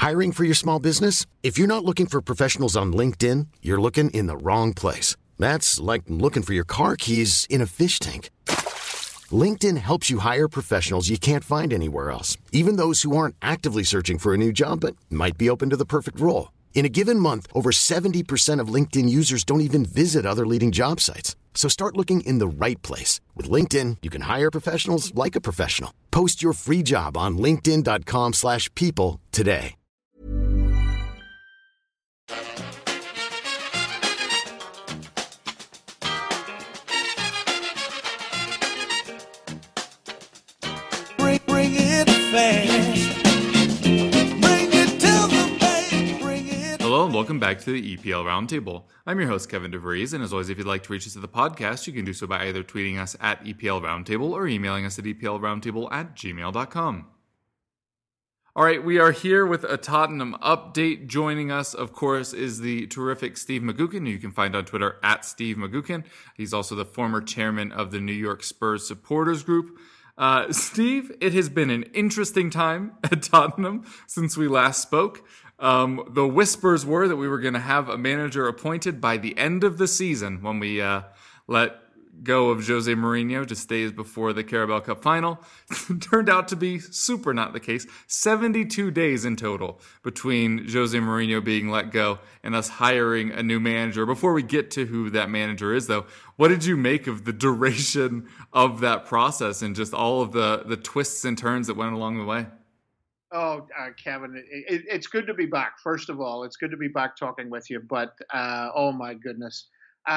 Hiring for your small business? If you're not looking for professionals on LinkedIn, you're looking in the wrong place. That's like looking for your car keys in a fish tank. LinkedIn helps you hire professionals you can't find anywhere else, even those who aren't actively searching for a new job but might be open to the perfect role. In a given month, over 70% of LinkedIn users don't even visit other leading job sites. So start looking in the right place. With LinkedIn, you can hire professionals like a professional. Post your free job on linkedin.com/people today. Bring it fast. Bring it to the bank. Bring it. Hello and welcome back to the EPL Roundtable. I'm your host, Kevin DeVries, and as always, if you'd like to reach us to the podcast, you can do so by either tweeting us at EPL Roundtable or emailing us at eplroundtable@gmail.com. All right, we are here with a Tottenham update. Joining us, of course, is the terrific Steve McGuckin, who you can find on Twitter at Steve McGuckin. He's also the former chairman of the New York Spurs supporters group. Steve, it has been an interesting time at Tottenham since we last spoke. The whispers were that we were going to have a manager appointed by the end of the season when we let go of Jose Mourinho just days before the Carabao Cup final. Turned out to be super not the case. 72 days in total between Jose Mourinho being let go and us hiring a new manager. Before we get to who that manager is, though, what did you make of the duration of that process and just all of the twists and turns that went along the way? Oh, Kevin, it's good to be back. First of all, it's good to be back talking with you. But oh my goodness,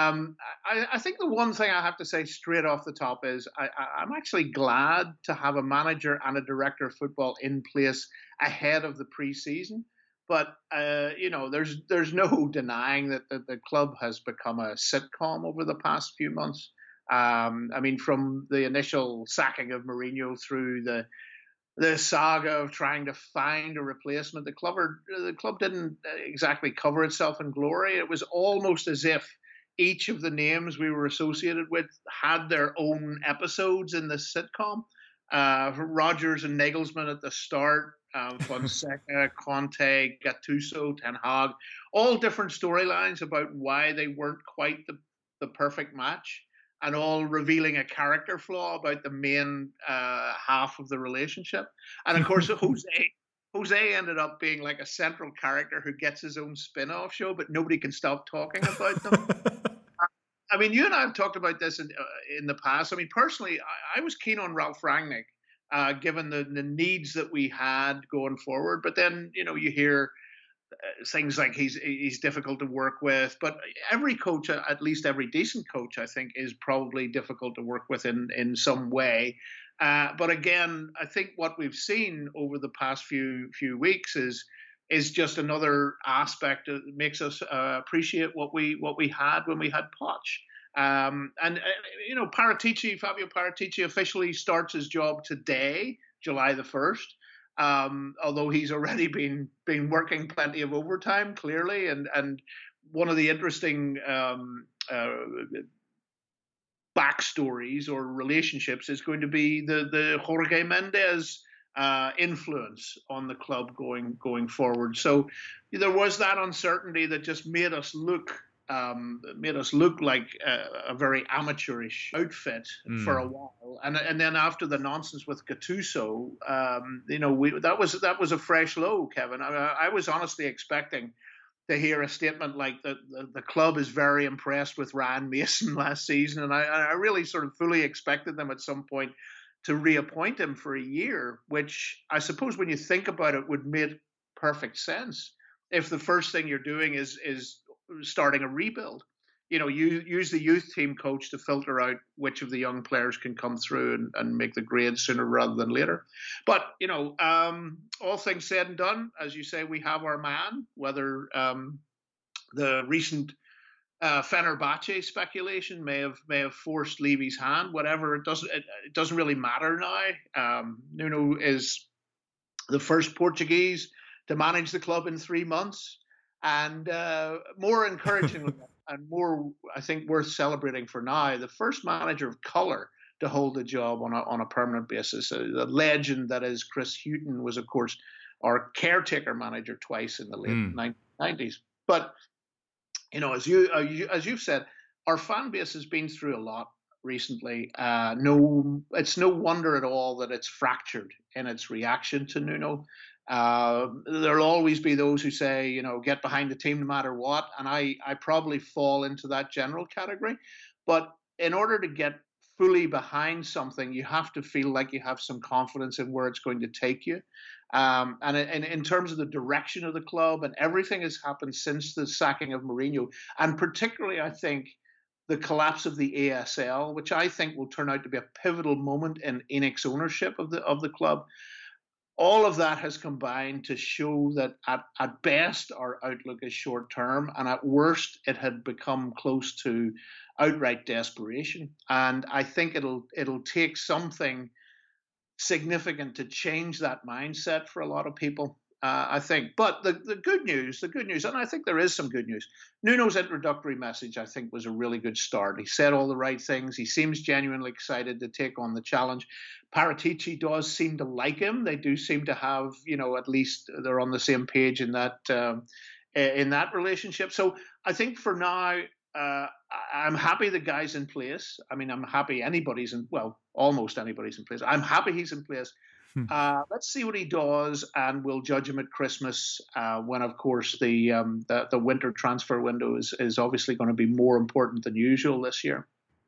I think the one thing I have to say straight off the top is I'm actually glad to have a manager and a director of football in place ahead of the preseason. But there's no denying that the club has become a sitcom over the past few months. I mean, from the initial sacking of Mourinho through the saga of trying to find a replacement, the club didn't exactly cover itself in glory. It was almost as if each of the names we were associated with had their own episodes in this sitcom. Rodgers and Nagelsmann at the start, Fonseca, Conte, Gattuso, Ten Hag, all different storylines about why they weren't quite the perfect match, and all revealing a character flaw about the main half of the relationship. And of course, Jose ended up being like a central character who gets his own spin-off show, but nobody can stop talking about them. I mean, you and I have talked about this in the past. I mean, personally, I was keen on Ralf Rangnick, given the needs that we had going forward. But then, you hear things like he's difficult to work with. But every coach, at least every decent coach, I think, is probably difficult to work with in some way. But again, I think what we've seen over the past few weeks is just another aspect that makes us appreciate what we had when we had Poch. Fabio Paratici officially starts his job today, July the 1st. Although he's already been working plenty of overtime, clearly, and one of the interesting backstories or relationships is going to be the Jorge Mendes influence on the club going forward. So there was that uncertainty that just made us look like a very amateurish outfit for a while. And then after the nonsense with Gattuso, that was a fresh low, Kevin. I was honestly expecting to hear a statement like the club is very impressed with Ryan Mason last season, and I really sort of fully expected them at some point to reappoint him for a year, which I suppose when you think about it would make perfect sense if the first thing you're doing is starting a rebuild. You use the youth team coach to filter out which of the young players can come through and make the grade sooner rather than later. But, all things said and done, as you say, we have our man, whether the recent Fenerbahce speculation may have forced Levy's hand, whatever, it doesn't really matter now. Nuno is the first Portuguese to manage the club in 3 months. And more encouraging and more, I think, worth celebrating for now, the first manager of colour to hold the job on a permanent basis. The legend that is Chris Hughton was, of course, or caretaker manager twice in the late 1990s. But as you've said, our fan base has been through a lot recently. It's no wonder at all that it's fractured in its reaction to Nuno. There'll always be those who say, get behind the team no matter what, and I probably fall into that general category. But in order to get fully behind something, you have to feel like you have some confidence in where it's going to take you. And in terms of the direction of the club, and everything has happened since the sacking of Mourinho, and particularly, I think, the collapse of the ASL, which I think will turn out to be a pivotal moment in ENIC's ownership of the club. All of that has combined to show that at best our outlook is short term, and at worst it had become close to outright desperation. And I think it'll take something significant to change that mindset for a lot of people, I think. But the good news, and I think there is some good news. Nuno's introductory message, I think, was a really good start. He said all the right things. He seems genuinely excited to take on the challenge. Paratici does seem to like him. They do seem to have, at least they're on the same page in that relationship. So I think for now, I'm happy the guy's in place. I mean, I'm happy almost anybody's in place. I'm happy he's in place. Let's see what he does, and we'll judge him at Christmas, when, of course, the winter transfer window is obviously going to be more important than usual this year.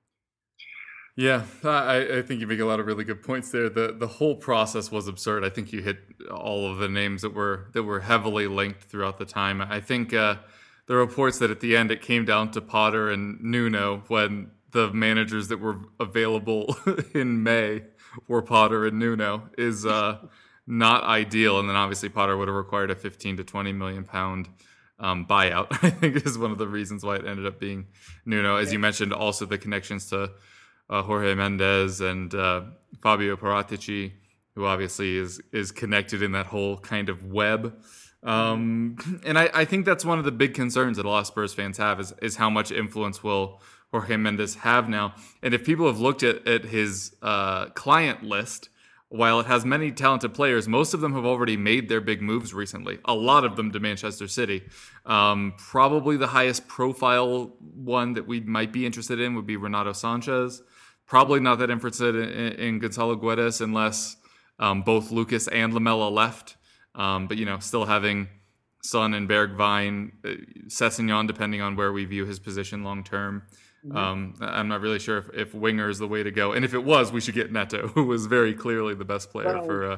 Yeah, I think you make a lot of really good points there. The whole process was absurd. I think you hit all of the names that were heavily linked throughout the time. I think the reports that at the end it came down to Potter and Nuno, when the managers that were available in May were Potter and Nuno, is not ideal. And then obviously Potter would have required a 15 to 20 million pound buyout, I think, is one of the reasons why it ended up being Nuno. As you mentioned, also the connections to Jorge Mendes and Fabio Paratici, who obviously is connected in that whole kind of web. And I think that's one of the big concerns that a lot of Spurs fans have is how much influence will Jorge Mendes have now. And if people have looked at his client list, while it has many talented players, most of them have already made their big moves recently. A lot of them to Manchester City. Probably the highest profile one that we might be interested in would be Renato Sanchez. Probably not that interested in Gonzalo Guedes unless both Lucas and Lamela left. But, still having Son and Bergwijn, Sessegnon, depending on where we view his position long term. I'm not really sure if winger is the way to go. And if it was, we should get Neto, who was very clearly the best player for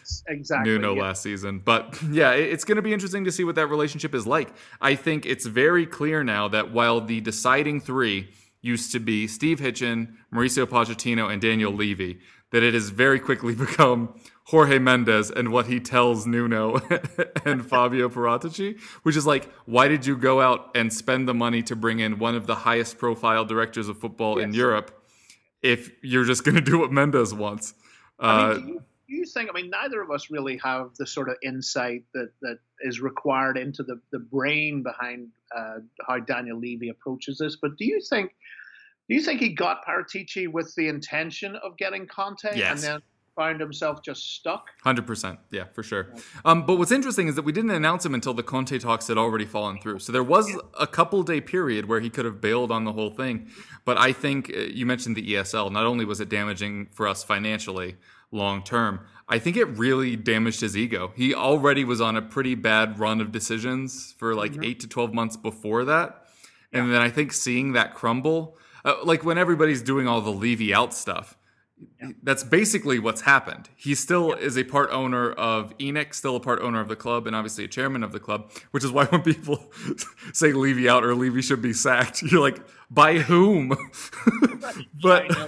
Nuno last season. But yeah, it's going to be interesting to see what that relationship is like. I think it's very clear now that while the deciding three used to be Steve Hitchen, Mauricio Pochettino, and Daniel Levy, that it has very quickly become Jorge Mendes and what he tells Nuno and Fabio Paratici, which is like, why did you go out and spend the money to bring in one of the highest profile directors of football in Europe if you're just going to do what Mendes wants? Do you think, neither of us really have the sort of insight that is required into the brain behind how Daniel Levy approaches this, but do you think he got Paratici with the intention of getting Conte and then found himself just stuck? 100%. Yeah, for sure. But what's interesting is that we didn't announce him until the Conte talks had already fallen through. So there was a couple-day period where he could have bailed on the whole thing. But I think you mentioned the ESL. Not only was it damaging for us financially long-term, I think it really damaged his ego. He already was on a pretty bad run of decisions for 8 to 12 months before that. And then I think seeing that crumble, like when everybody's doing all the Levy out stuff, that's basically what's happened. He still is a part owner of ENIC, still a part owner of the club, and obviously a chairman of the club, which is why when people say Levy out or Levy should be sacked, you're like, by whom? The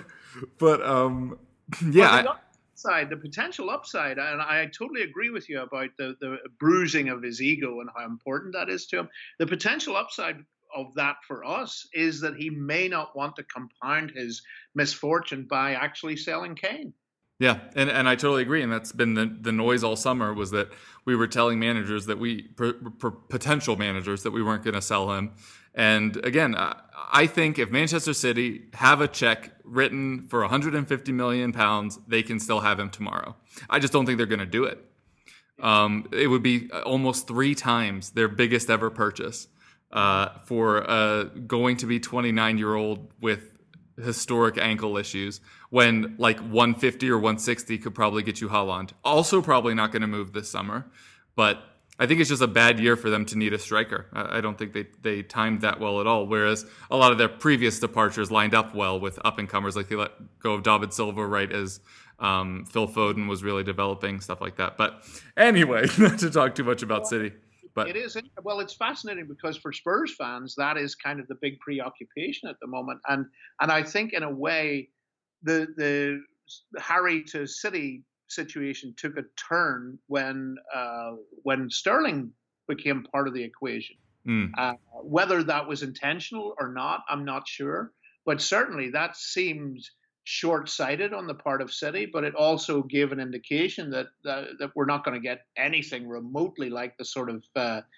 potential upside, and I totally agree with you about the bruising of his ego and how important that is to him. The potential upside of that for us is that he may not want to compound his misfortune by actually selling Kane. Yeah, and I totally agree. And that's been the noise all summer, was that we were telling managers that potential managers that we weren't going to sell him. And again, I think if Manchester City have a check written for £150 million, they can still have him tomorrow. I just don't think they're going to do it. It would be almost 3 times their biggest ever purchase for going to be 29-year-old with historic ankle issues, when like 150 or 160 could probably get you Haaland. Also probably not going to move this summer, but I think it's just a bad year for them to need a striker. I don't think they timed that well at all, whereas a lot of their previous departures lined up well with up-and-comers, like they let go of David Silva right as Phil Foden was really developing, stuff like that. But anyway, not to talk too much about City. But it is. Well, it's fascinating because for Spurs fans, that is kind of the big preoccupation at the moment. And I think in a way, the Harry to City situation took a turn when Sterling became part of the equation. Whether that was intentional or not, I'm not sure. But certainly that seemed short-sighted on the part of City, but it also gave an indication that we're not going to get anything remotely like the sort of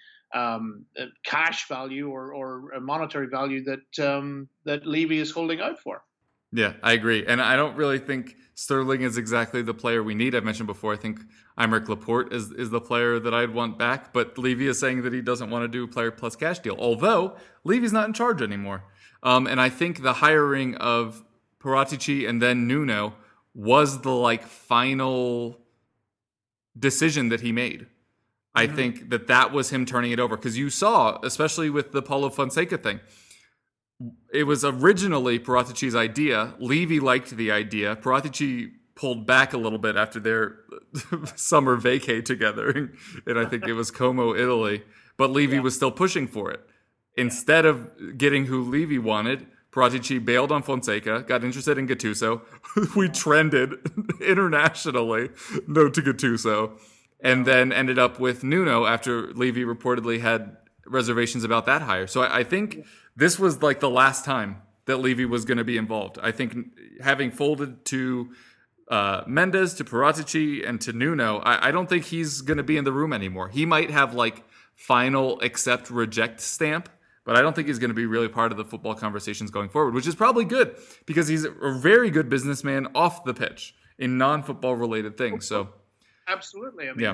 cash value or a monetary value that Levy is holding out for. Yeah, I agree. And I don't really think Sterling is exactly the player we need. I've mentioned before, I think Aymeric Laporte is the player that I'd want back, but Levy is saying that he doesn't want to do a player plus cash deal, although Levy's not in charge anymore. And I think the hiring of Paratici and then Nuno was the final decision that he made. I think that was him turning it over, because you saw, especially with the Paulo Fonseca thing, it was originally Paratici's idea. Levy liked the idea. Paratici pulled back a little bit after their summer vacay together, and I think it was Como, Italy. But Levy was still pushing for it. Instead of getting who Levy wanted, Paratici bailed on Fonseca, got interested in Gattuso. We trended internationally, no to Gattuso, and then ended up with Nuno after Levy reportedly had reservations about that hire. So I think this was like the last time that Levy was going to be involved. I think having folded to Mendes, to Paratici, and to Nuno, I don't think he's going to be in the room anymore. He might have final accept reject stamp, but I don't think he's going to be really part of the football conversations going forward, which is probably good because he's a very good businessman off the pitch in non-football related things. So, absolutely. I mean,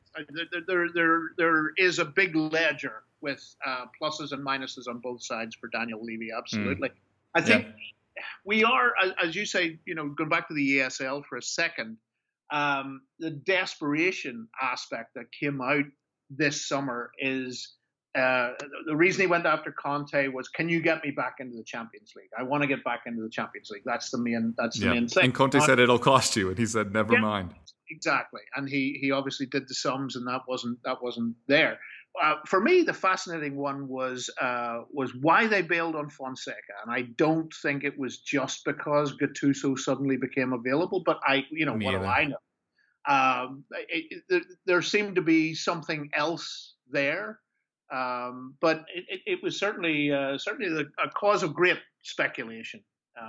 there is a big ledger with pluses and minuses on both sides for Daniel Levy. Absolutely. I think we are, as you say, going back to the ESL for a second, the desperation aspect that came out this summer is the reason he went after Conte was, can you get me back into the Champions League? I want to get back into the Champions League. That's the main thing. And Conte said it'll cost you, and he said never mind. Exactly, and he obviously did the sums, and that wasn't there. For me, the fascinating one was why they bailed on Fonseca, and I don't think it was just because Gattuso suddenly became available. But what do I know? There seemed to be something else there. But it was certainly a cause of great speculation.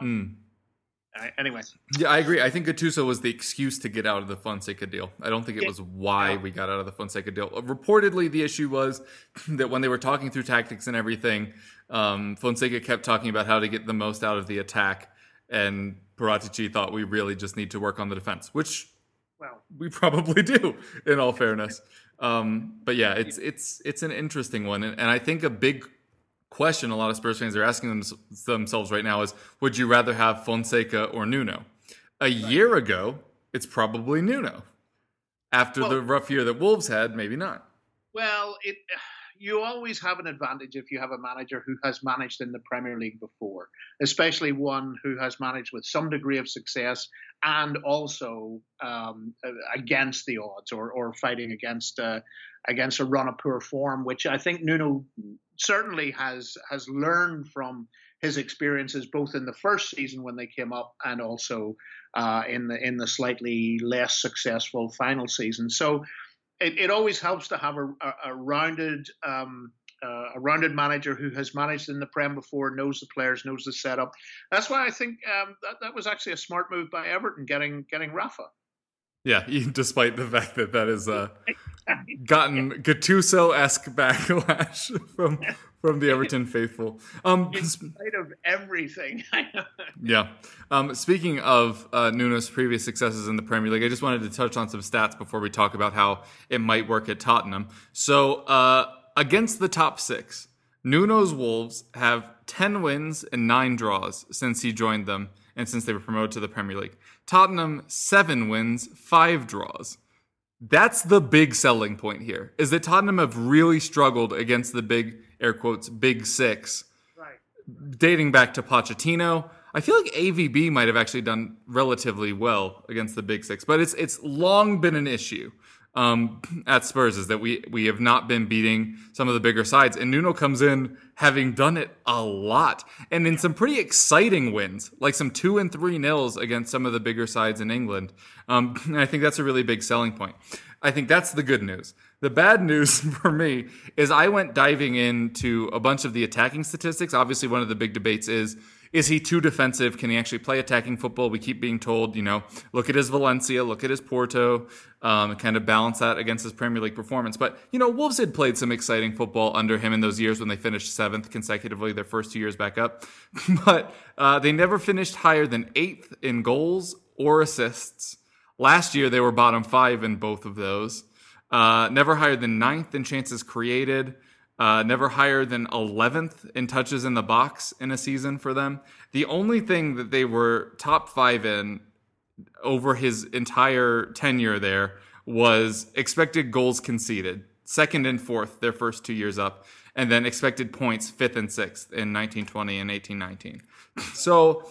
Anyway. Yeah, I agree. I think Gattuso was the excuse to get out of the Fonseca deal. I don't think it was why we got out of the Fonseca deal. Reportedly, the issue was that when they were talking through tactics and everything, Fonseca kept talking about how to get the most out of the attack, and Paratici thought we really just need to work on the defense, which we probably do, in all fairness. But yeah, it's an interesting one, and I think a big question a lot of Spurs fans are asking themselves right now is, would you rather have Fonseca or Nuno? A year ago, it's probably Nuno. After the rough year that Wolves had, maybe not. Well, you always have an advantage if you have a manager who has managed in the Premier League before, especially one who has managed with some degree of success and also against the odds or fighting against a run of poor form, which I think Nuno certainly has learned from his experiences both in the first season when they came up and also in the slightly less successful final season. So it always helps to have a rounded manager who has managed in the Prem before, knows the players, knows the setup. That's why I think that was actually a smart move by Everton getting Rafa. Yeah, despite the fact that that is gotten Gattuso-esque backlash from the Everton faithful. In spite of everything. Yeah. Speaking of Nuno's previous successes in the Premier League, I just wanted to touch on some stats before we talk about how it might work at Tottenham. So against the top six, Nuno's Wolves have 10 wins and 9 draws since he joined them and since they were promoted to the Premier League. Tottenham, 7 wins, 5 draws. That's the big selling point here, is that Tottenham have really struggled against the big, air quotes, big six, Right. dating back to Pochettino. I feel like AVB might have actually done relatively well against the big six, but it's long been an issue at Spurs, is that we have not been beating some of the bigger sides. And Nuno comes in having done it a lot and in some pretty exciting wins, like some 2 and 3-0s against some of the bigger sides in England. And I think that's a really big selling point. I think that's the good news. The bad news for me is I went diving into a bunch of the attacking statistics. Obviously, one of the big debates is he too defensive? Can he actually play attacking football? We keep being told, look at his Valencia, look at his Porto, and kind of balance that against his Premier League performance. But, Wolves had played some exciting football under him in those years when they finished 7th consecutively, their first 2 years back up. But they never finished higher than 8th in goals or assists. Last year, they were bottom 5 in both of those. Never higher than 9th in chances created. Never higher than 11th in touches in the box in a season for them. The only thing that they were top 5 in over his entire tenure there was expected goals conceded, 2nd and 4th their first 2 years up, and then expected points 5th and 6th in 1920 and 1819. So,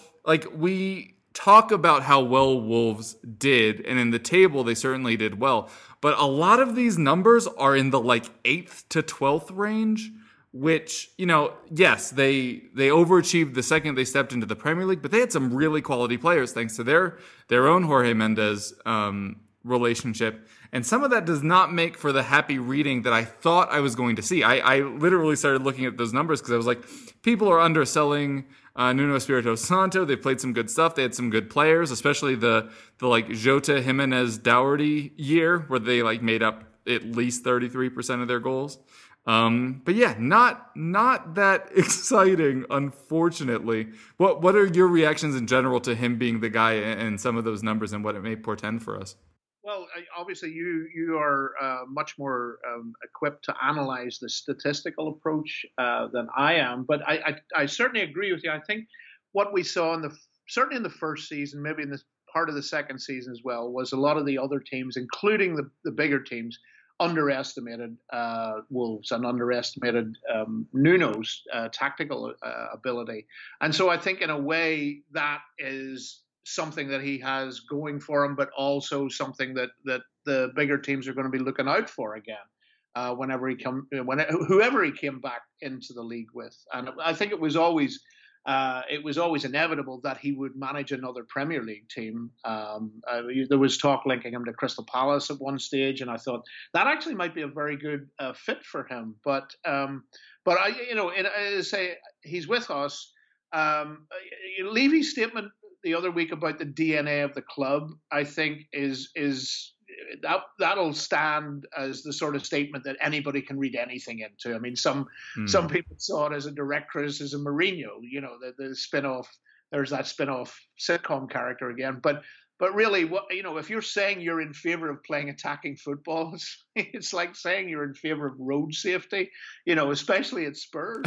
we talk about how well Wolves did, and in the table they certainly did well, but a lot of these numbers are in the 8th to 12th range, which, yes, they overachieved the second they stepped into the Premier League, but they had some really quality players thanks to their own Jorge Mendes relationship. And some of that does not make for the happy reading that I thought I was going to see. I literally started looking at those numbers because I was like, people are underselling Nuno Espirito Santo. They played some good stuff. They had some good players, especially the Jota Jimenez Dougherty year where they made up at least 33% of their goals. But yeah, not that exciting, unfortunately. What are your reactions in general to him being the guy and some of those numbers and what it may portend for us? Well, obviously, you are much more equipped to analyze the statistical approach than I am, but I certainly agree with you. I think what we saw certainly in the first season, maybe in this part of the second season as well, was a lot of the other teams, including the bigger teams, underestimated Wolves and underestimated Nuno's tactical ability. And so I think in a way that is something that he has going for him, but also something that the bigger teams are going to be looking out for again whoever he came back into the league with. And I think it was always inevitable that he would manage another Premier League team. There was talk linking him to Crystal Palace at one stage, and I thought that actually might be a very good fit for him. But I say he's with us. Levy's statement the other week about the DNA of the club, I think is that'll stand as the sort of statement that anybody can read anything into. I mean, some people saw it as a direct criticism of Mourinho, the spin-off. There's that spin-off sitcom character again, but really, if you're saying you're in favor of playing attacking football, it's like saying you're in favor of road safety, especially at Spurs.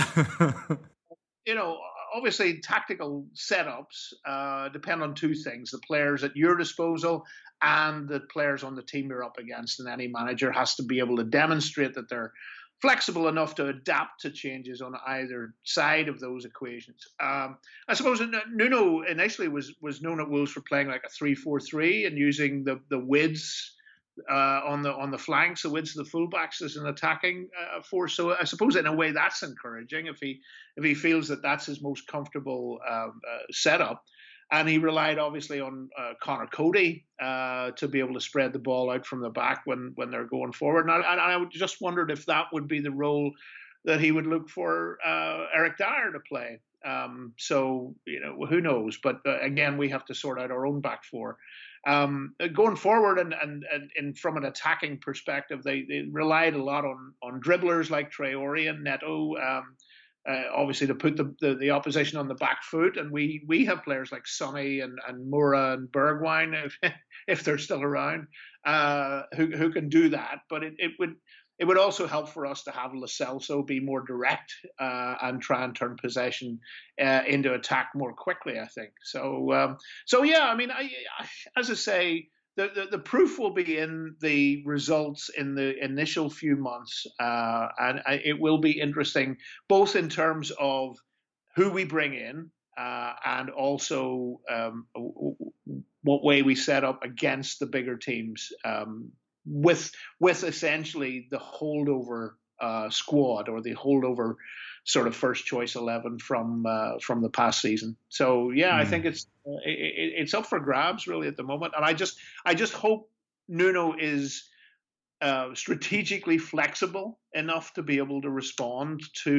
Obviously, tactical setups depend on two things: the players at your disposal and the players on the team you're up against. And any manager has to be able to demonstrate that they're flexible enough to adapt to changes on either side of those equations. I suppose Nuno initially was known at Wolves for playing like a 3-4-3 and using the widths on the flanks, the widths of the fullbacks as an attacking force. So I suppose in a way that's encouraging if he feels that that's his most comfortable setup. And he relied obviously on Connor Cody to be able to spread the ball out from the back when they're going forward. And I just wondered if that would be the role that he would look for Eric Dyer to play. So who knows? But again, we have to sort out our own back four. Going forward and from an attacking perspective, they relied a lot on dribblers like Traore and Neto. Obviously, to put the opposition on the back foot, and we have players like Sonny and Moura and Bergwijn, if they're still around, who can do that. But it would also help for us to have Lo Celso be more direct and try and turn possession into attack more quickly, I think. So yeah, I mean, as I say, the proof will be in the results in the initial few months, and it will be interesting, both in terms of who we bring in and also what way we set up against the bigger teams. With essentially the holdover squad or the holdover sort of first choice 11 from the past season. So yeah, I think it's up for grabs really at the moment, and I just hope Nuno is strategically flexible enough to be able to respond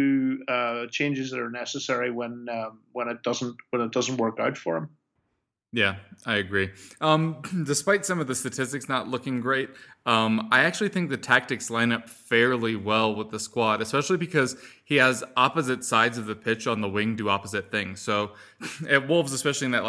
to changes that are necessary when it doesn't work out for him. Yeah, I agree. Despite some of the statistics not looking great, I actually think the tactics line up fairly well with the squad, especially because he has opposite sides of the pitch on the wing do opposite things. So at Wolves, especially in that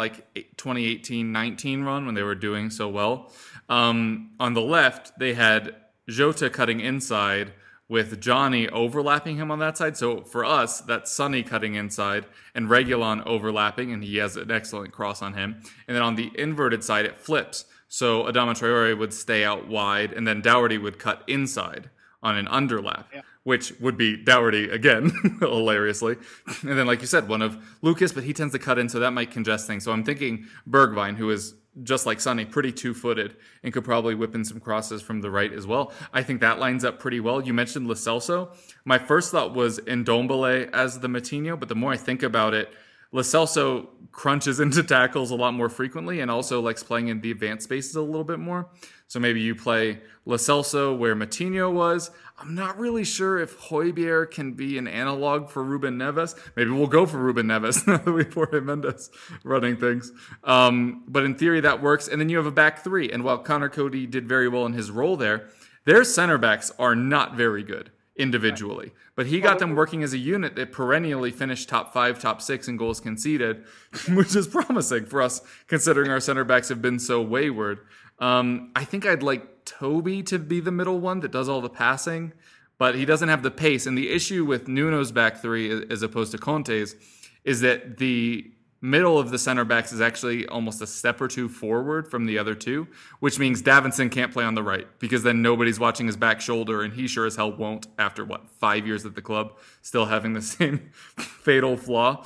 2018-19 run when they were doing so well, on the left, they had Jota cutting inside with Johnny overlapping him on that side. So for us, that's Sonny cutting inside and Reguilon overlapping, and he has an excellent cross on him. And then on the inverted side, it flips. So Adama Traore would stay out wide, and then Doherty would cut inside on an underlap, which would be Doherty again, hilariously. And then, like you said, one of Lucas, but he tends to cut in, so that might congest things. So I'm thinking Bergwijn, who is just like Sonny, pretty two-footed and could probably whip in some crosses from the right as well. I think that lines up pretty well. You mentioned Lo Celso. My first thought was Ndombele as the Matinho, but the more I think about it, Lo Celso crunches into tackles a lot more frequently and also likes playing in the advanced spaces a little bit more. So maybe you play Lo Celso where Matinho was. I'm not really sure if Højbjerg can be an analog for Ruben Neves. Maybe we'll go for Ruben Neves now that we have Jorge Mendes running things. But in theory, that works. And then you have a back three. And while Connor Cody did very well in his role there, their center backs are not very good individually. But he got them working as a unit that perennially finished top 5, top 6 in goals conceded, which is promising for us considering our center backs have been so wayward. I think I'd like Toby to be the middle one that does all the passing, but he doesn't have the pace. And the issue with Nuno's back three as opposed to Conte's is that the middle of the center backs is actually almost a step or two forward from the other two, which means Davinson can't play on the right because then nobody's watching his back shoulder, and he sure as hell won't after, 5 years at the club, still having the same fatal flaw.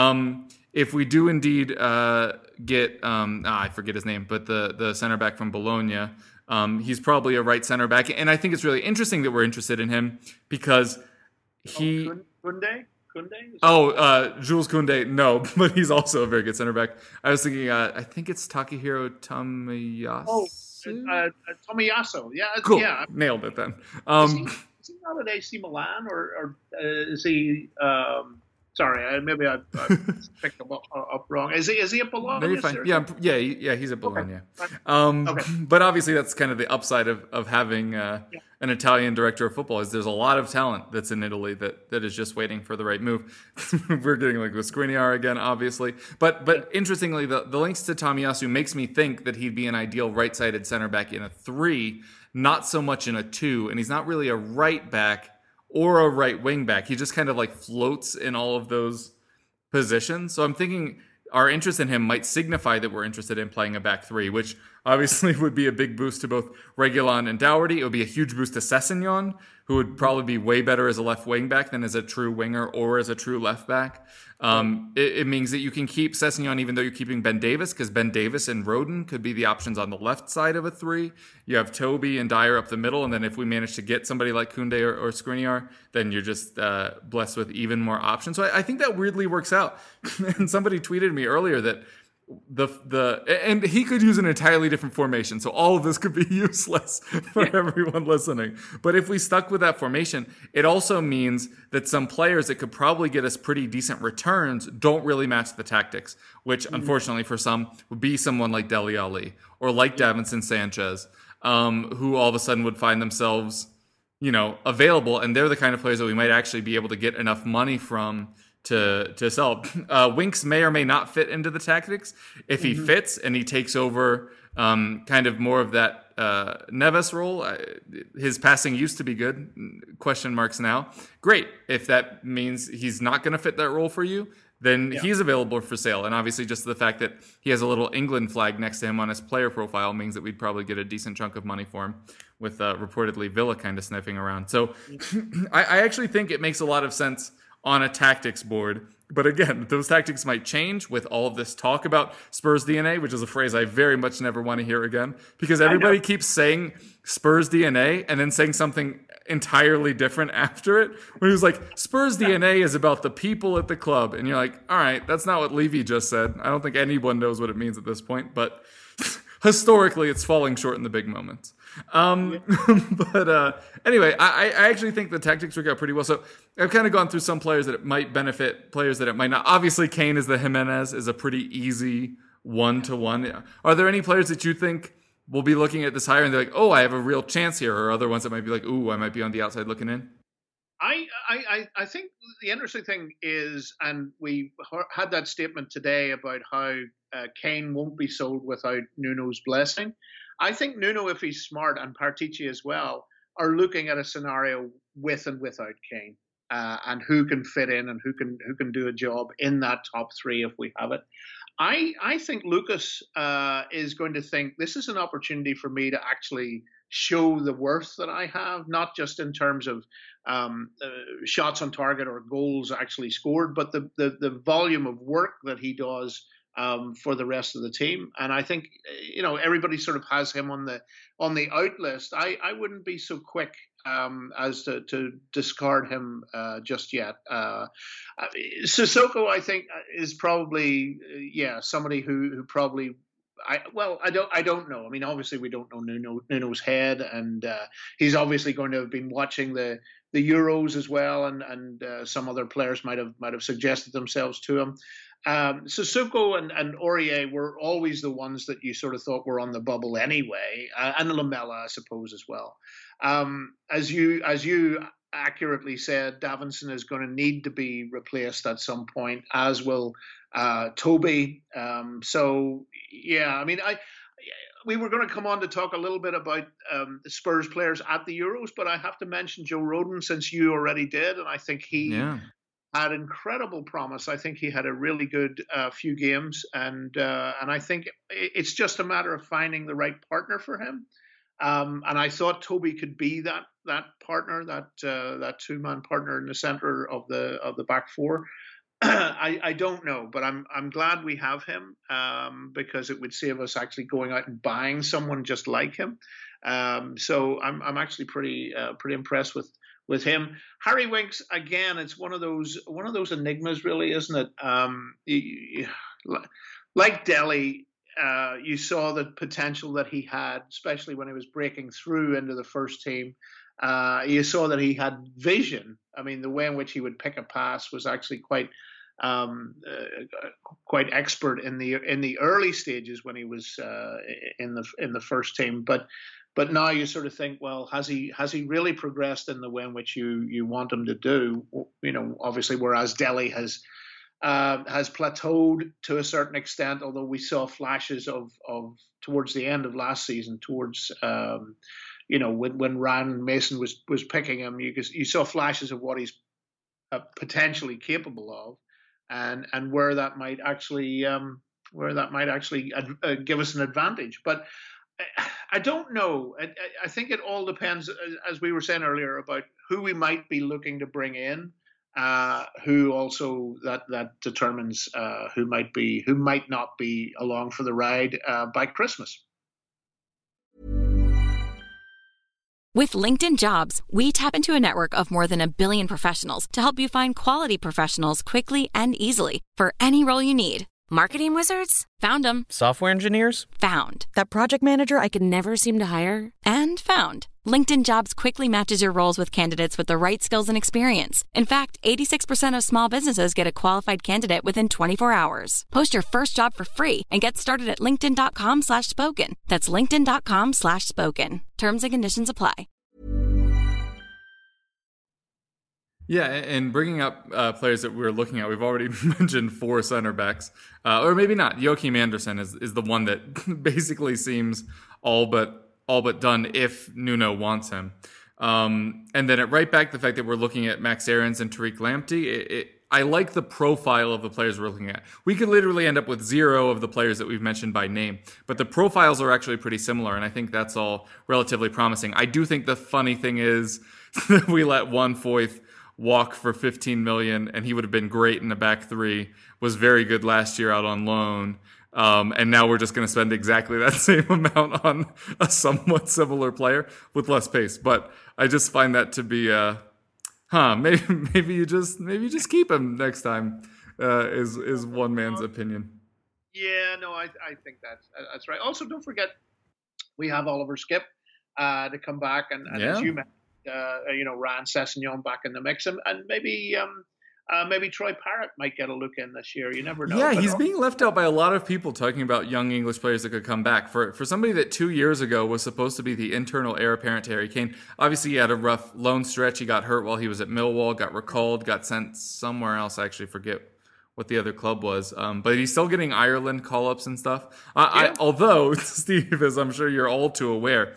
If we do indeed get, I forget his name, but the center back from Bologna, he's probably a right center back. And I think it's really interesting that we're interested in him because he... Koundé? Jules Koundé, no, but he's also a very good center back. I was thinking, I think it's Takahiro Tomiyasu. Tomiyasu, yeah. Cool, yeah. Nailed it then. Is he not at AC Milan, or is he... Sorry, maybe I picked him up wrong. Is he a Bologna? Maybe fine. Yeah, he's a Bologna. Okay. Okay. But obviously, that's kind of the upside of having an Italian director of football. Is there's a lot of talent that's in Italy that is just waiting for the right move. We're getting like with Skriniar again, obviously. But interestingly, the links to Tomiyasu makes me think that he'd be an ideal right-sided center back in a 3, not so much in a 2, and he's not really a right back or a right wing back. He just kind of like floats in all of those positions. So I'm thinking our interest in him might signify that we're interested in playing a back 3, which obviously would be a big boost to both Reguilon and Doherty. It would be a huge boost to Sessegnon, who would probably be way better as a left wing back than as a true winger or as a true left back. It means that you can keep Sessegnon even though you're keeping Ben Davis, because Ben Davis and Rodon could be the options on the left side of a 3. You have Toby and Dyer up the middle, and then if we manage to get somebody like Koundé or Skriniar, then you're just blessed with even more options. So I think that weirdly works out. And somebody tweeted me earlier that and he could use an entirely different formation, so all of this could be useless for everyone listening. But if we stuck with that formation, it also means that some players that could probably get us pretty decent returns don't really match the tactics, which unfortunately for some would be someone like Dele Alli or like Davinson Sanchez, who all of a sudden would find themselves, available, and they're the kind of players that we might actually be able to get enough money from to sell. Winks may or may not fit into the tactics. If he fits and he takes over kind of more of that Neves role, his passing used to be good, question marks now. Great. If that means he's not going to fit that role for you, then he's available for sale. And obviously just the fact that he has a little England flag next to him on his player profile means that we'd probably get a decent chunk of money for him, with reportedly Villa kind of sniffing around. So I actually think it makes a lot of sense on a tactics board. But again, those tactics might change with all of this talk about Spurs DNA, which is a phrase I very much never want to hear again, because everybody keeps saying Spurs DNA and then saying something entirely different after it. When he was like, Spurs DNA is about the people at the club. And you're like, all right, that's not what Levy just said. I don't think anyone knows what it means at this point, but historically it's falling short in the big moments. But anyway, I actually think the tactics work out pretty well. So I've kind of gone through some players that it might benefit, players that it might not. Obviously, Kane is the Jimenez is a pretty easy 1-to-1. Are there any players that you think will be looking at this higher and they're like, oh, I have a real chance here, or other ones that might be like, ooh, I might be on the outside looking in? I think the interesting thing is, and we had that statement today about how Kane won't be sold without Nuno's blessing. I think Nuno, if he's smart, and Paratici as well, are looking at a scenario with and without Kane, and who can fit in and who can do a job in that top three if we have it. I think Lucas is going to think this is an opportunity for me to actually show the worth that I have, not just in terms of shots on target or goals actually scored, but the volume of work that he does for the rest of the team. And I think, everybody sort of has him on the out list. I wouldn't be so quick as to discard him just yet. Sissoko, I think, is probably somebody who probably. I don't know. I mean, obviously we don't know Nuno's head, and he's obviously going to have been watching the Euros as well, and some other players might have suggested themselves to him. Sissoko and Aurier were always the ones that you sort of thought were on the bubble anyway, and Lamela, I suppose, as well. As you accurately said, Davinson is going to need to be replaced at some point, as will Toby. We were going to come on to talk a little bit about the Spurs players at the Euros, but I have to mention Joe Rodon, since you already did, and I think he had incredible promise. I think he had a really good few games, and I think it's just a matter of finding the right partner for him. And I thought Toby could be that partner, that two-man partner in the center of the back four. I don't know, but I'm glad we have him, because it would save us actually going out and buying someone just like him. So I'm actually pretty impressed with him. Harry Winks, again, it's one of those enigmas, really, isn't it? Like Dele, you saw the potential that he had, especially when he was breaking through into the first team. You saw that he had vision. I mean, the way in which he would pick a pass was actually quite expert in the early stages when he was in the first team. But now you sort of think, well, has he really progressed in the way in which you want him to do? Obviously, whereas Dele has plateaued to a certain extent, although we saw flashes of towards the end of last season, towards when Ryan Mason was picking him, you saw flashes of what he's potentially capable of, and where that might actually give us an advantage. But I don't know. I think it all depends, as we were saying earlier, about who we might be looking to bring in. Who also that determines who might not be along for the ride by Christmas. With LinkedIn Jobs, we tap into a network of more than 1 billion professionals to help you find quality professionals quickly and easily for any role you need. Marketing wizards? Found them. Software engineers? Found. That project manager I could never seem to hire? And found. LinkedIn Jobs quickly matches your roles with candidates with the right skills and experience. In fact, 86% of small businesses get a qualified candidate within 24 hours. Post your first job for free and get started at linkedin.com/spoken. That's linkedin.com/spoken. Terms and conditions apply. Yeah, and bringing up players that we're looking at, we've already mentioned 4 center backs, or maybe not. Joachim Andersen is the one that basically seems all but done if Nuno wants him. And then at right back, the fact that we're looking at Max Aarons and Tariq Lamptey, I like the profile of the players we're looking at. We could literally end up with 0 of the players that we've mentioned by name, but the profiles are actually pretty similar, and I think that's all relatively promising. I do think the funny thing is that we let Juan Foyth walk for 15 million, and he would have been great in the back three, was very good last year out on loan. And now we're just going to spend exactly that same amount on a somewhat similar player with less pace. But I just find that to be, maybe you just keep him next time, is one man's opinion. Yeah, no, I think that's right. Also, don't forget, we have Oliver Skip to come back, and as you mentioned, Ryan Sessegnon back in the mix, and maybe Troy Parrott might get a look in this year. You never know. Yeah, he's being left out by a lot of people talking about young English players that could come back. For somebody that 2 years ago was supposed to be the internal heir apparent to Harry Kane, obviously he had a rough loan stretch. He got hurt while he was at Millwall, got recalled, got sent somewhere else. I actually forget what the other club was. But he's still getting Ireland call-ups and stuff. Although, Steve, as I'm sure you're all too aware,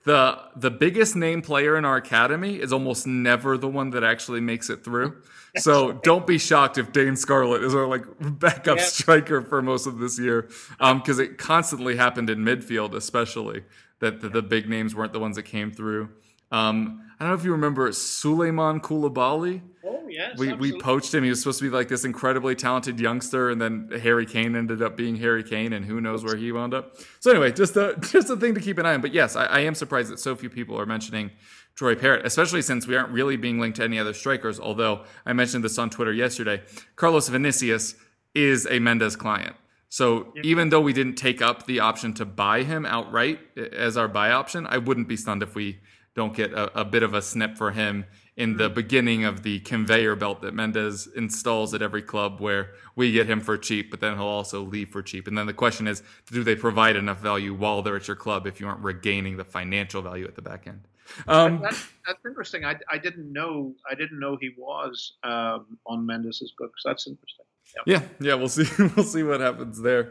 the biggest name player in our academy is almost never the one that actually makes it through. So don't be shocked if Dane Scarlett is our backup striker for most of this year, because it constantly happened in midfield, especially that the big names weren't the ones that came through. I don't know if you remember Souleymane Koulibaly. Oh yes, we poached him. He was supposed to be this incredibly talented youngster, and then Harry Kane ended up being Harry Kane, and who knows where he wound up. So anyway, just a thing to keep an eye on. But yes, I am surprised that so few people are mentioning Troy Parrott, especially since we aren't really being linked to any other strikers. Although I mentioned this on Twitter yesterday, Carlos Vinicius is a Mendes client. So even though we didn't take up the option to buy him outright as our buy option, I wouldn't be stunned if we don't get a bit of a snip for him in the beginning of the conveyor belt that Mendes installs at every club, where we get him for cheap, but then he'll also leave for cheap. And then the question is, do they provide enough value while they're at your club if you aren't regaining the financial value at the back end? That's interesting. I didn't know he was on Mendes's books. That's interesting. Yeah, we'll see. We'll see what happens there.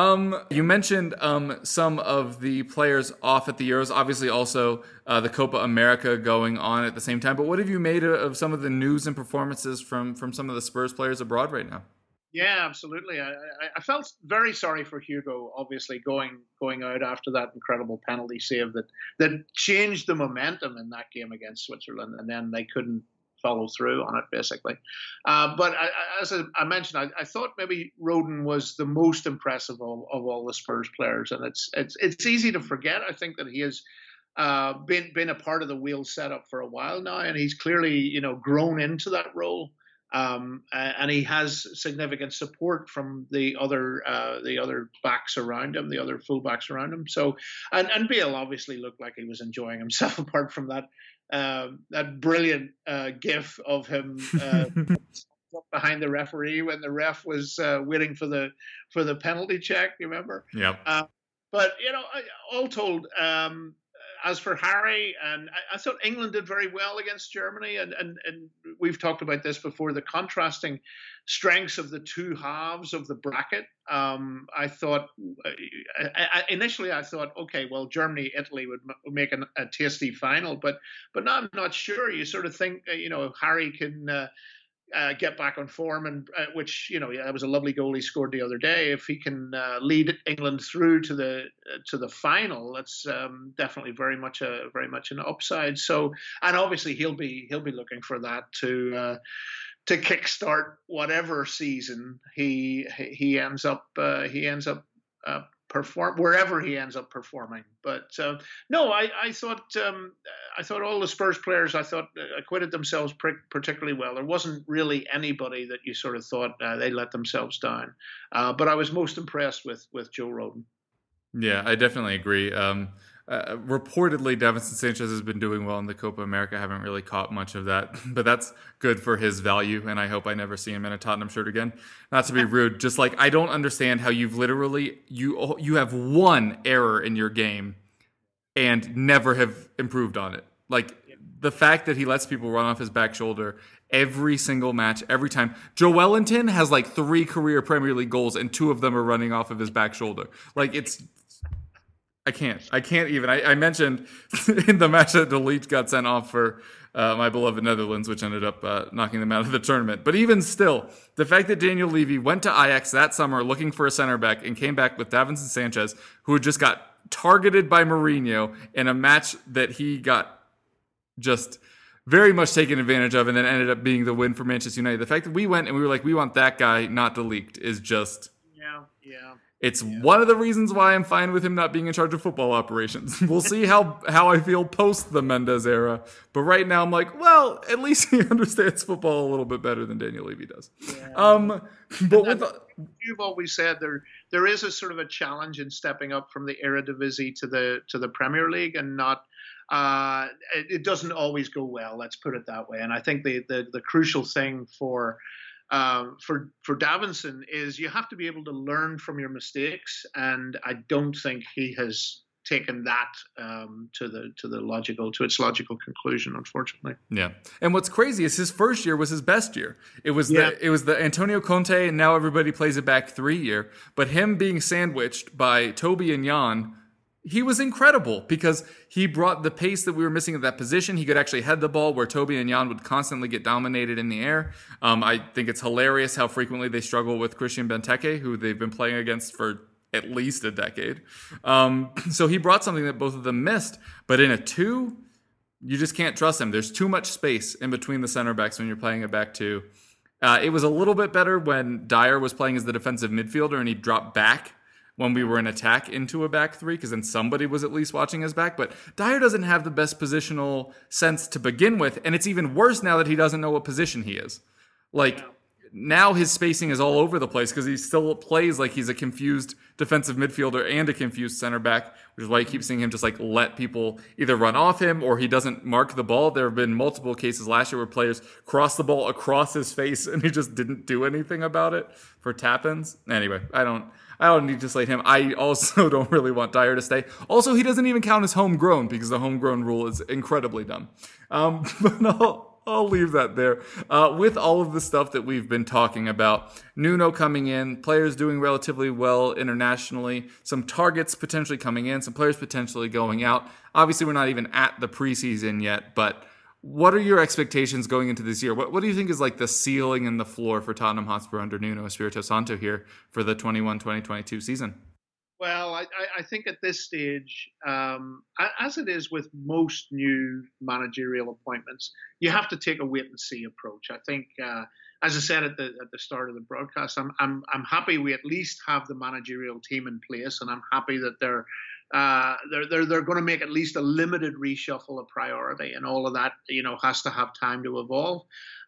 You mentioned some of the players off at the Euros. Obviously, also the Copa America going on at the same time. But what have you made of some of the news and performances from some of the Spurs players abroad right now? Yeah, absolutely. I felt very sorry for Hugo, obviously going out after that incredible penalty save that changed the momentum in that game against Switzerland, and then they couldn't follow through on it, basically. But as I mentioned, I thought maybe Rodon was the most impressive of all the Spurs players, and it's easy to forget. I think that he has been a part of the Wales setup for a while now, and he's clearly grown into that role. And he has significant support from the other backs around him, the other full backs around him. So, and Bale obviously looked like he was enjoying himself, apart from that brilliant gif of him behind the referee when the ref was waiting for the penalty check. You remember? Yeah. But all told, as for Harry, and I thought England did very well against Germany, and we've talked about this before, the contrasting strengths of the two halves of the bracket. I thought, initially I thought, okay, well, Germany, Italy would make a tasty final, but now I'm not sure. You sort of think, Harry can get back on form, and which that was a lovely goal he scored the other day. If he can lead England through to the final, that's definitely very much an upside. So, and obviously he'll be looking for that to kickstart whatever season he ends up perform wherever he ends up performing. But no, I thought all the Spurs players acquitted themselves particularly well. There wasn't really anybody that you sort of thought they let themselves down. But I was most impressed with Joe Rodon. Yeah, I definitely agree. Reportedly, Davinson Sanchez has been doing well in the Copa America. I haven't really caught much of that, but that's good for his value, and I hope I never see him in a Tottenham shirt again. Not to be rude, just like I don't understand how you've literally you have one error in your game and never have improved on it. Like the fact that he lets people run off his back shoulder every single match, every time. Joelinton has like 3 career Premier League goals, and 2 of them are running off of his back shoulder. Like it's. I can't even. I mentioned in the match that De Ligt got sent off for my beloved Netherlands, which ended up knocking them out of the tournament. But even still, the fact that Daniel Levy went to Ajax that summer looking for a center back and came back with Davinson Sanchez, who had just got targeted by Mourinho in a match that he got just very much taken advantage of and then ended up being the win for Manchester United. The fact that we went and we were like, we want that guy, not De Ligt, is just... Yeah. It's one of the reasons why I'm fine with him not being in charge of football operations. We'll see how I feel post the Mendes era. But right now I'm like, well, at least he understands football a little bit better than Daniel Levy does. Yeah. But you've always said there is a sort of a challenge in stepping up from the Eredivisie to the Premier League, and not it doesn't always go well. Let's put it that way. And I think the crucial thing for Davinson is you have to be able to learn from your mistakes, and I don't think he has taken that to its logical conclusion, unfortunately. Yeah, and what's crazy is his first year was his best year. It was the Antonio Conte, and now everybody plays it back 3 year. But him being sandwiched by Toby and Jan, he was incredible because he brought the pace that we were missing at that position. He could actually head the ball where Toby and Jan would constantly get dominated in the air. I think it's hilarious how frequently they struggle with Christian Benteke, who they've been playing against for at least a decade. So he brought something that both of them missed. But in a 2, you just can't trust him. There's too much space in between the center backs when you're playing a back 2. It was a little bit better when Dyer was playing as the defensive midfielder and he dropped back when we were in attack into a back 3, because then somebody was at least watching his back. But Dyer doesn't have the best positional sense to begin with, and it's even worse now that he doesn't know what position he is. Now his spacing is all over the place because he still plays like he's a confused defensive midfielder and a confused center back, which is why you keep seeing him just like let people either run off him or he doesn't mark the ball. There have been multiple cases last year where players crossed the ball across his face and he just didn't do anything about it for tap-ins. Anyway, I don't need to slate him. I also don't really want Dyer to stay. Also, he doesn't even count as homegrown because the homegrown rule is incredibly dumb. But I'll leave that there. With all of the stuff that we've been talking about, Nuno coming in, players doing relatively well internationally, some targets potentially coming in, some players potentially going out. Obviously, we're not even at the preseason yet, but what are your expectations going into this year? What do you think is like the ceiling and the floor for Tottenham Hotspur under Nuno Espirito Santo here for the 21-2022 season? Well, I think at this stage, as it is with most new managerial appointments, you have to take a wait and see approach. I think, as I said at the start of the broadcast, I'm happy we at least have the managerial team in place, and I'm happy that they're going to make at least a limited reshuffle a priority, and all of that, has to have time to evolve.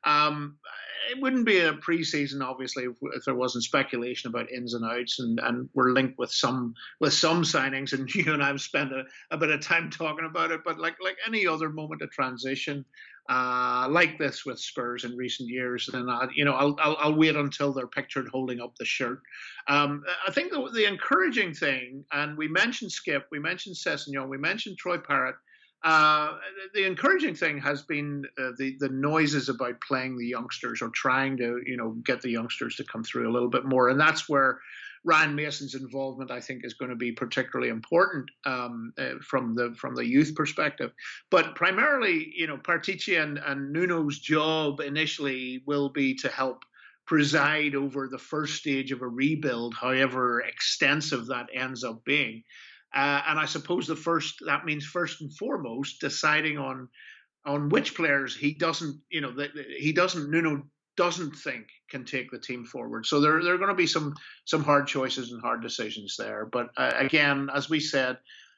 It wouldn't be a preseason, obviously, if there wasn't speculation about ins and outs, and we're linked with some signings, and you and I have spent a bit of time talking about it. But like any other moment of transition, like this with Spurs in recent years, then I'll wait until they're pictured holding up the shirt. I think the encouraging thing, and we mentioned Skip, we mentioned Sessegnon, we mentioned Troy Parrott. The encouraging thing has been the noises about playing the youngsters or trying to get the youngsters to come through a little bit more, and that's where Ryan Mason's involvement, I think, is going to be particularly important from the youth perspective. But primarily, Paratici and Nuno's job initially will be to help preside over the first stage of a rebuild, however extensive that ends up being. And I suppose that means first and foremost deciding on which players Nuno doesn't think can take the team forward. So there are going to be some hard choices and hard decisions there. But again, as we said,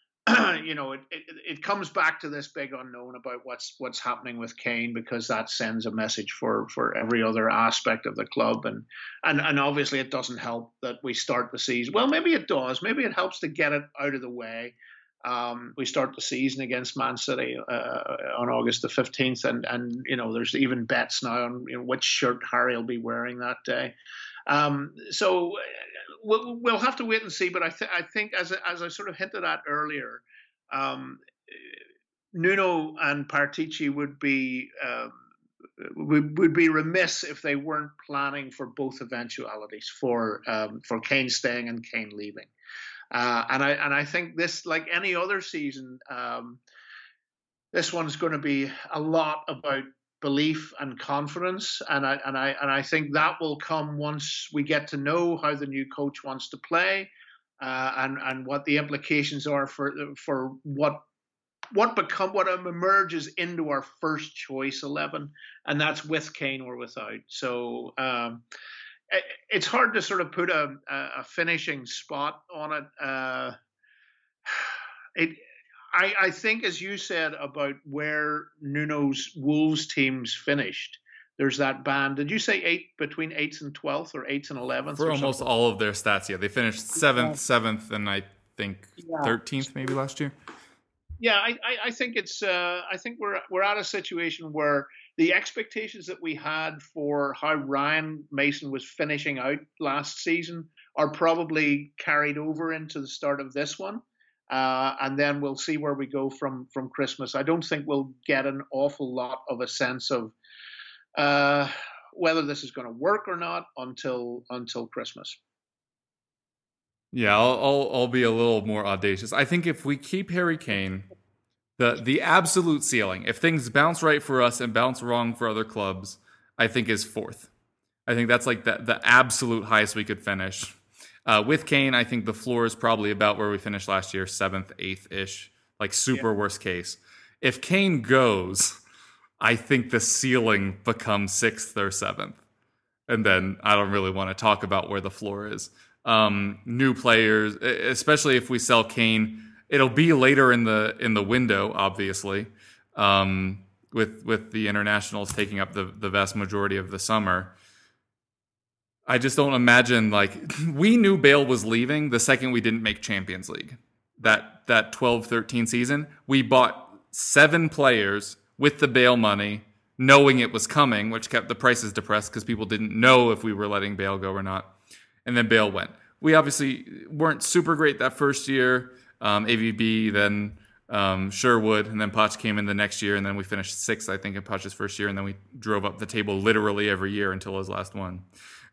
it comes back to this big unknown about what's happening with Kane, because that sends a message for every other aspect of the club, and obviously it doesn't help that we start the season. Well, maybe it does. Maybe it helps to get it out of the way. We start the season against Man City on August the 15th, and there's even bets now on which shirt Harry will be wearing that day. So we'll have to wait and see. But I think as I sort of hinted at earlier, Nuno and Paratici would be remiss if they weren't planning for both eventualities, for Kane staying and Kane leaving. And I think this, like any other season, this one's going to be a lot about belief and confidence, and I think that will come once we get to know how the new coach wants to play, and what the implications are for what emerges into our first choice 11, and that's with Kane or without. So it's hard to sort of put a finishing spot on it. I think, as you said about where Nuno's Wolves teams finished, there's that band. Did you say between 8th and 12th, or 8th and 11th? For almost all of their stats, yeah. They finished 7th, and I think 13th maybe last year. Yeah, I think I think we're at a situation where the expectations that we had for how Ryan Mason was finishing out last season are probably carried over into the start of this one. And then we'll see where we go from Christmas. I don't think we'll get an awful lot of a sense of whether this is going to work or not until Christmas. Yeah, I'll be a little more audacious. I think if we keep Harry Kane, the absolute ceiling, if things bounce right for us and bounce wrong for other clubs, I think is 4th. I think that's like the absolute highest we could finish. With Kane, I think the floor is probably about where we finished last year, 7th, 8th-ish, like super worst case. If Kane goes, I think the ceiling becomes 6th or 7th. And then I don't really want to talk about where the floor is. New players, especially if we sell Kane, it'll be later in the window, obviously, with the internationals taking up the vast majority of the summer. I just don't imagine, we knew Bale was leaving the second we didn't make Champions League. That 12-13 season, we bought 7 players with the Bale money, knowing it was coming, which kept the prices depressed because people didn't know if we were letting Bale go or not. And then Bale went. We obviously weren't super great that first year. AVB, then Sherwood, and then Poch came in the next year, and then we finished 6th, I think, in Poch's first year, and then we drove up the table literally every year until his last one.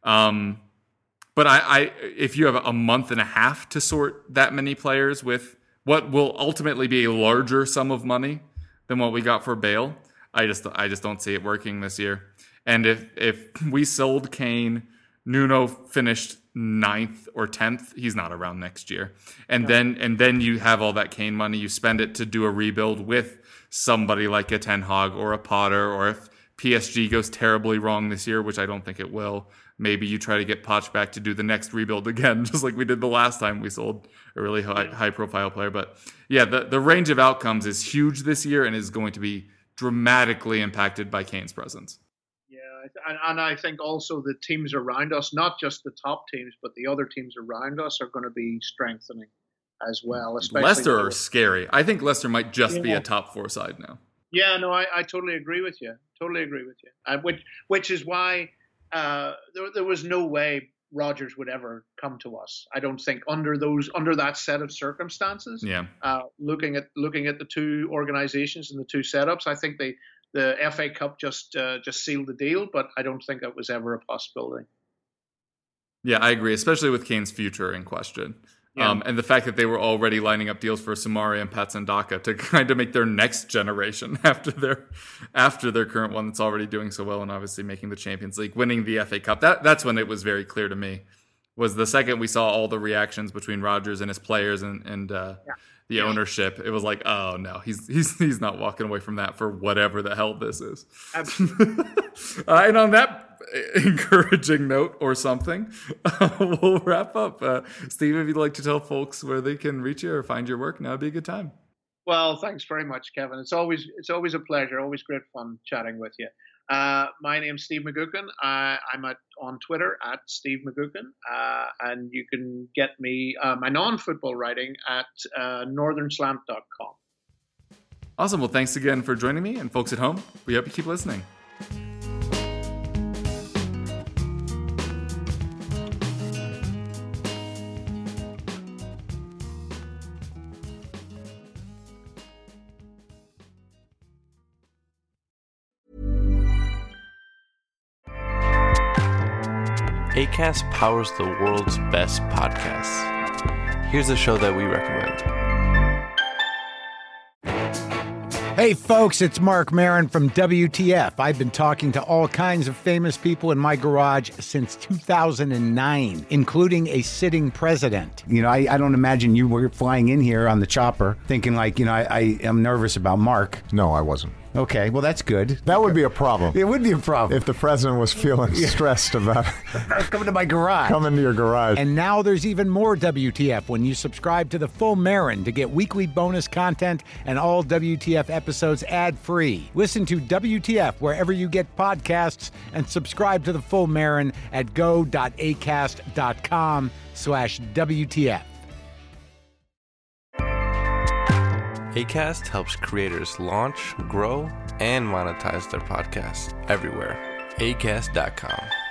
But if you have a month and a half to sort that many players with what will ultimately be a larger sum of money than what we got for Bale, I just don't see it working this year. And if we sold Kane, Nuno finished 9th or 10th, he's not around next year. And then you have all that Kane money, you spend it to do a rebuild with somebody like a Ten Hag or a Potter, or if PSG goes terribly wrong this year, which I don't think it will, maybe you try to get Poch back to do the next rebuild again, just like we did the last time we sold a really high-profile player. But yeah, the range of outcomes is huge this year and is going to be dramatically impacted by Kane's presence. Yeah, and I think also the teams around us, not just the top teams, but the other teams around us are going to be strengthening as well. Especially Leicester are scary. I think Leicester might just be a top 4 side now. Yeah, no, I totally agree with you. Which is why there was no way Rodgers would ever come to us. I don't think under that set of circumstances. Yeah. Looking at the two organizations and the two setups, I think the FA Cup just sealed the deal, but I don't think that was ever a possibility. Yeah, I agree, especially with Kane's future in question. Yeah. And the fact that they were already lining up deals for Samari and Patson Daka to kind of make their next generation after their current one that's already doing so well and obviously making the Champions League, winning the FA Cup. That's when it was very clear to me, was the second we saw all the reactions between Rodgers and his players and the ownership. It was like, oh no, he's not walking away from that for whatever the hell this is. Absolutely. And on that encouraging note or something, we'll wrap up. Steve, if you'd like to tell folks where they can reach you or find your work, now would be a good time. Well, thanks very much, Kevin. It's always a pleasure. Always great fun chatting with you. My name's Steve McGuckin. I'm on Twitter at Steve McGuckin, and you can get me my non-football writing at northernslant.com. Awesome. Well, thanks again for joining me, and folks at home, we hope you keep listening. Acast powers the world's best podcasts. Here's a show that we recommend. Hey folks, it's Mark Maron from WTF. I've been talking to all kinds of famous people in my garage since 2009, including a sitting president. You know, I don't imagine you were flying in here on the chopper thinking like, I am nervous about Mark. No, I wasn't. Okay, well, that's good. That would be a problem. It would be a problem. If the president was feeling stressed about coming to my garage. Coming to your garage. And now there's even more WTF when you subscribe to the Full Marin to get weekly bonus content and all WTF episodes ad-free. Listen to WTF wherever you get podcasts and subscribe to the Full Marin at go.acast.com/WTF. Acast helps creators launch, grow, and monetize their podcasts everywhere. Acast.com.